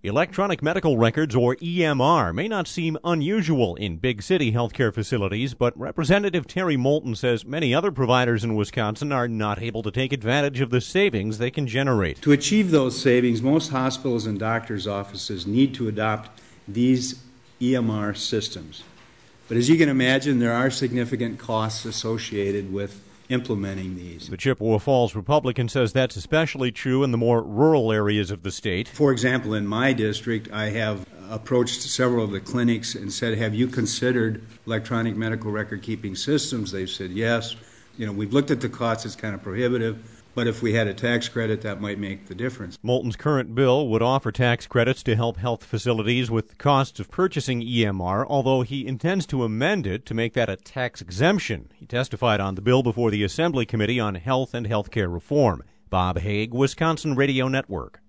Electronic medical records, or EMR, may not seem unusual in big city healthcare facilities, but Representative Terry Moulton says many other providers in Wisconsin are not able to take advantage of the savings they can generate. To achieve those savings, most hospitals and doctors' offices need to adopt these EMR systems. But as you can imagine, there are significant costs associated with implementing these. The Chippewa Falls Republican says that's especially true in the more rural areas of the state. For example, in my district, I have approached several of the clinics and said, have you considered electronic medical record keeping systems? They've said yes. We've looked at the costs, it's kind of prohibitive. But if we had a tax credit, that might make the difference. Moulton's current bill would offer tax credits to help health facilities with the costs of purchasing EMR, although he intends to amend it to make that a tax exemption. He testified on the bill before the Assembly Committee on Health and Healthcare Reform. Bob Haig, Wisconsin Radio Network.